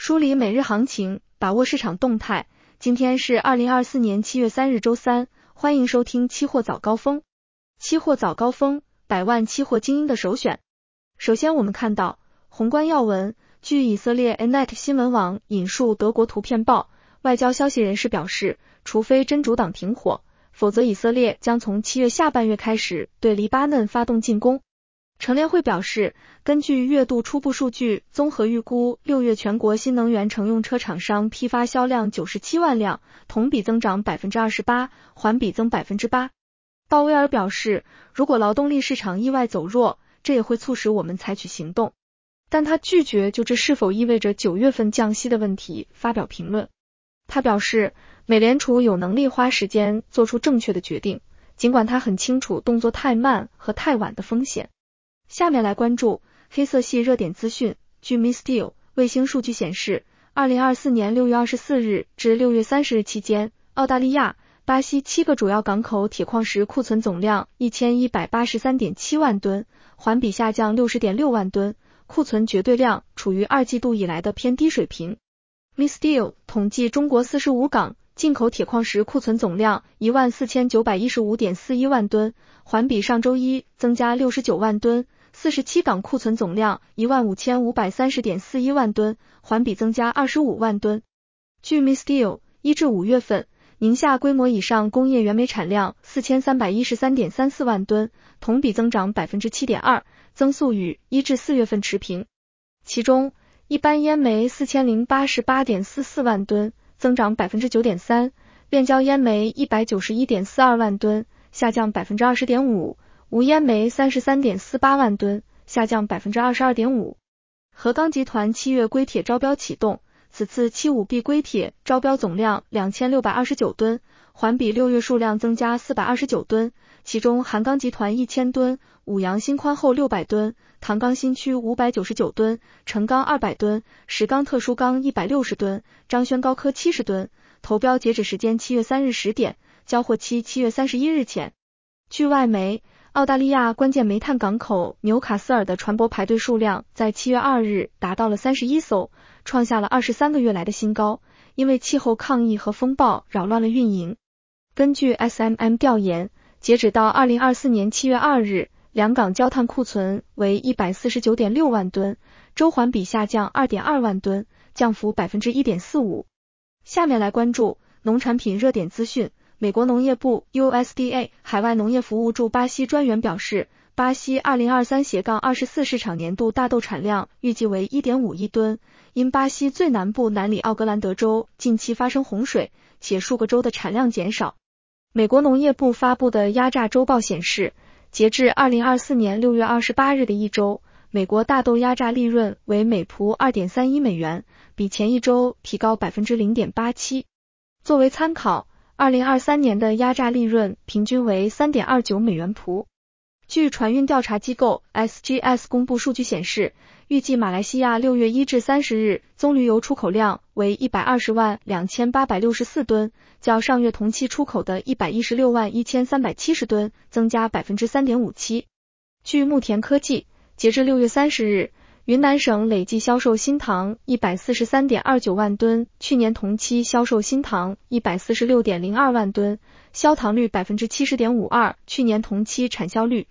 梳理每日行情，把握市场动态。今天是2024年7月3日周三，欢迎收听期货早高峰。期货早高峰，百万期货精英的首选。首先我们看到宏观要闻，据以色列 Ynet 新闻网引述德国图片报，外交消息人士表示，除非真主党停火，否则以色列将从7月下半月开始对黎巴嫩发动进攻。乘联会表示，根据月度初步数据，综合预估6月全国新能源乘用车厂商批发销量97万辆，同比增长 28%， 环比增 8%。 鲍威尔表示，如果劳动力市场意外走弱，这也会促使我们采取行动，但他拒绝就这是否意味着9月份降息的问题发表评论。他表示，美联储有能力花时间做出正确的决定，尽管他很清楚动作太慢和太晚的风险。下面来关注黑色系热点资讯。据 Misteel 卫星数据显示，2024年6月24日至6月30日期间，澳大利亚、巴西7个主要港口铁矿石库存总量 1183.7 万吨，环比下降 60.6 万吨，库存绝对量处于2季度以来的偏低水平。Misteel 统计中国45港进口铁矿石库存总量 14,915.41 万吨，环比上周一增加69万吨，47港库存总量 15,530.41 万吨，环比增加25万吨。据 Misteel 1至5月份，宁夏规模以上工业原煤产量 4,313.34 万吨，同比增长 7.2%， 增速与1至4月份持平。其中，一般烟煤 4,088.44 万吨，增长 9.3%， 炼焦烟煤 191.42 万吨，下降 20.5%， 无烟煤 33.48 万吨，下降 22.5%。 合钢集团7月硅铁招标启动，此次 75B 硅铁招标总量 2,629 吨，环比6月数量增加429吨，其中韩钢集团1000吨，五羊新宽厚600吨，唐钢新区599吨，成钢200吨，石钢特殊钢160吨，张轩高科70吨。投标截止时间7月3日10点，交货期7月31日前。据外媒，澳大利亚关键煤炭港口纽卡斯尔的船舶排队数量在7月2日达到了31艘，创下了23个月来的新高，因为气候抗议和风暴扰乱了运营。根据 SMM 调研，截止到2024年7月2日，两港焦炭库存为 149.6 万吨，周环比下降 2.2 万吨，降幅 1.45%。 下面来关注农产品热点资讯。美国农业部 USDA 海外农业服务驻巴西专员表示，巴西 2023-24 市场年度大豆产量预计为 1.5 亿吨，因巴西最南部南里奥格兰德州近期发生洪水，且数个州的产量减少。美国农业部发布的压榨周报显示，截至2024年6月28日的一周，美国大豆压榨利润为每蒲 2.31 美元，比前一周提高 0.87%。 作为参考，2023年的压榨利润平均为 3.29 美元蒲。据船运调查机构 SGS 公布数据显示，预计马来西亚6月1至30日棕榈油出口量为120万2864吨，较上月同期出口的116万1370吨增加 3.57%。 据牧田科技，截至6月30日，云南省累计销售新糖 143.29 万吨，去年同期销售新糖 146.02 万吨，销糖率 70.52%， 去年同期产销率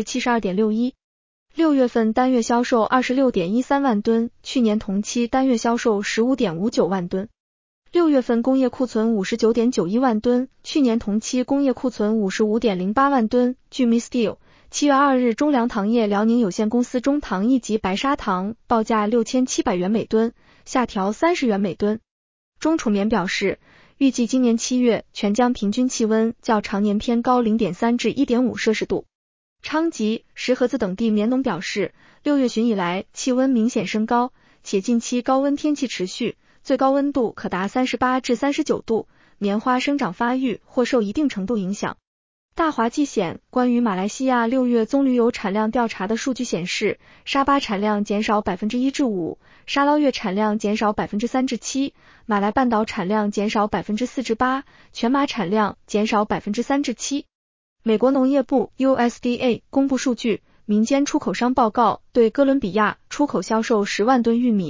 72.61%。 6月份单月销售 26.13 万吨，去年同期单月销售 15.59 万吨。6月份工业库存 59.91 万吨，去年同期工业库存 55.08 万吨。据 Misteel7月2日，中粮糖业辽宁有限公司中糖一级白砂糖报价6700元每吨，下调30元每吨。中储棉表示，预计今年7月全疆平均气温较常年偏高 0.3 至 1.5 摄氏度。昌吉、石河子等地棉农表示，6月旬以来气温明显升高，且近期高温天气持续，最高温度可达38至39度，棉花生长发育或受一定程度影响。大华纪显关于马来西亚6月棕榈油产量调查的数据显示，沙巴产量减少 1% 至 5%， 沙捞越产量减少 3% 至 7%， 马来半岛产量减少 4% 至 8%， 全马产量减少 3% 至 7%。 美国农业部 USDA 公布数据，民间出口商报告对哥伦比亚出口销售10万吨玉米，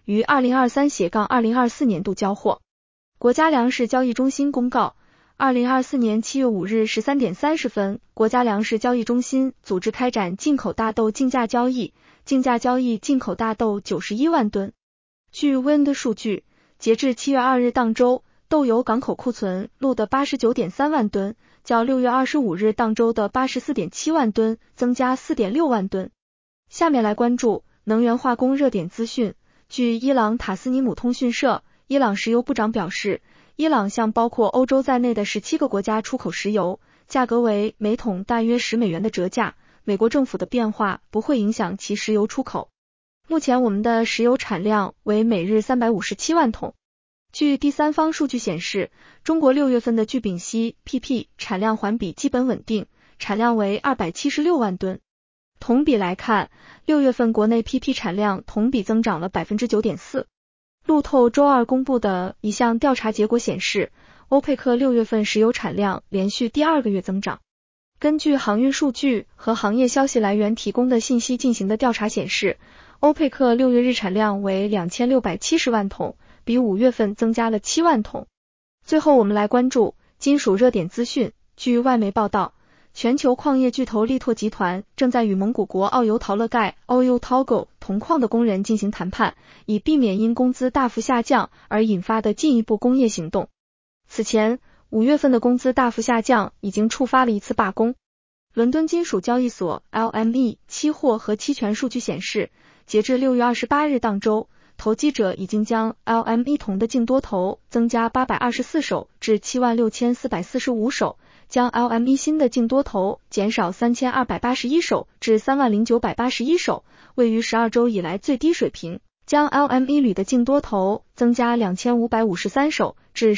于2023-2024年度交货。国家粮食交易中心公告，2024年7月5日13点30分，国家粮食交易中心组织开展进口大豆竞价交易，竞价交易进口大豆91万吨。据 WIND 数据，截至7月2日当周，豆油港口库存录得 89.3 万吨，较6月25日当周的 84.7 万吨增加 4.6 万吨。下面来关注能源化工热点资讯。据伊朗塔斯尼姆通讯社，伊朗石油部长表示，伊朗向包括欧洲在内的17个国家出口石油，价格为每桶大约10美元的折价，美国政府的变化不会影响其石油出口。目前我们的石油产量为每日357万桶。据第三方数据显示，中国6月份的聚丙烯 PP 产量环比基本稳定，产量为276万吨。同比来看，6月份国内 PP 产量同比增长了 9.4%。路透周二公布的一项调查结果显示，欧佩克6月份石油产量连续第2个月增长。根据航运数据和行业消息来源提供的信息进行的调查显示，欧佩克6月日产量为2670万桶，比5月份增加了7万桶。最后我们来关注金属热点资讯。据外媒报道，全球矿业巨头力拓集团正在与蒙古国奥尤陶勒盖 Oyu Tolgoi 铜矿的工人进行谈判，以避免因工资大幅下降而引发的进一步工业行动。此前5月份的工资大幅下降已经触发了一次罢工。伦敦金属交易所 LME 期货和期权数据显示，截至6月28日当周，投机者已经将 LME 铜的净多头增加824手至76445手，将 LME 锌的净多头减少3281手至30981手，位于12周以来最低水平，将 LME 铝的净多头增加2553手至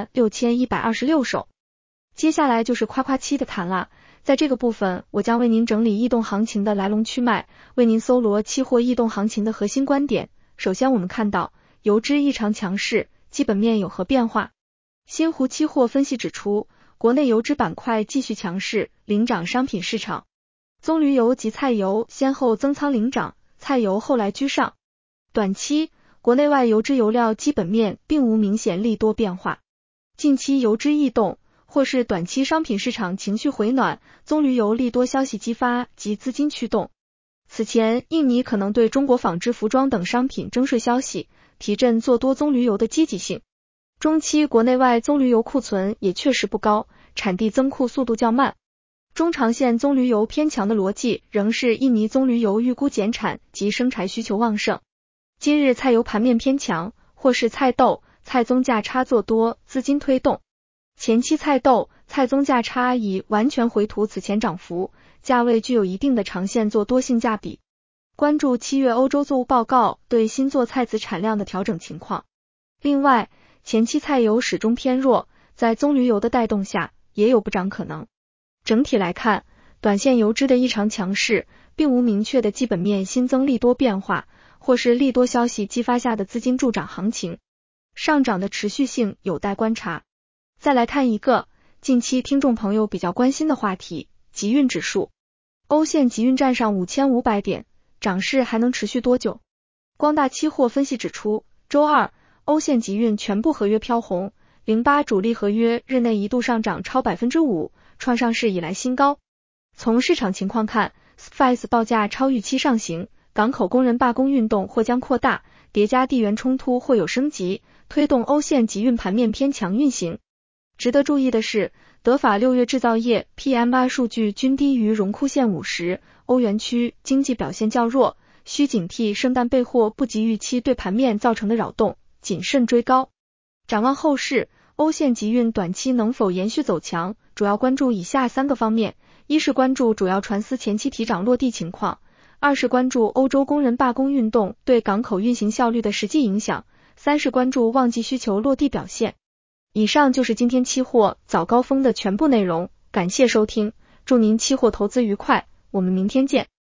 126126手。接下来就是夸夸期的谈了，在这个部分我将为您整理异动行情的来龙去脉，为您搜罗期货异动行情的核心观点。首先我们看到油脂异常强势，基本面有何变化？新湖期货分析指出，国内油脂板块继续强势，领涨商品市场。棕榈油及菜油先后增仓领涨，菜油后来居上。短期，国内外油脂油料基本面并无明显利多变化。近期油脂异动，或是短期商品市场情绪回暖，棕榈油利多消息激发及资金驱动。此前，印尼可能对中国纺织服装等商品征税消息，提振做多棕榈油的积极性。中期国内外棕榈油库存也确实不高，产地增库速度较慢。中长线棕榈油偏强的逻辑仍是印尼棕榈油预估减产及生柴需求旺盛。今日菜油盘面偏强，或是菜豆、菜棕价差做多，资金推动。前期菜豆、菜棕价差已完全回吐此前涨幅，价位具有一定的长线做多性价比。关注7月欧洲作物报告对新作菜籽产量的调整情况。另外，前期菜油始终偏弱，在棕榈油的带动下，也有补涨可能。整体来看，短线油脂的异常强势，并无明确的基本面新增利多变化，或是利多消息激发下的资金助涨行情，上涨的持续性有待观察。再来看一个近期听众朋友比较关心的话题，集运指数。欧线集运站上5500点，涨势还能持续多久？光大期货分析指出，周二欧线集运全部合约飘红，08主力合约日内一度上涨超 5%， 创上市以来新高。从市场情况看， SPICE 报价超预期上行，港口工人罢工运动或将扩大，叠加地缘冲突或有升级，推动欧线集运盘面偏强运行。值得注意的是，德法6月制造业 PMI 数据均低于荣枯线50，欧元区经济表现较弱，需警惕圣诞备货不及预期对盘面造成的扰动，谨慎追高。展望后市，欧线集运短期能否延续走强，主要关注以下3个方面：一是关注主要船司前期提涨落地情况；2是关注欧洲工人罢工运动对港口运行效率的实际影响；3是关注旺季需求落地表现。以上就是今天期货早高峰的全部内容，感谢收听，祝您期货投资愉快，我们明天见。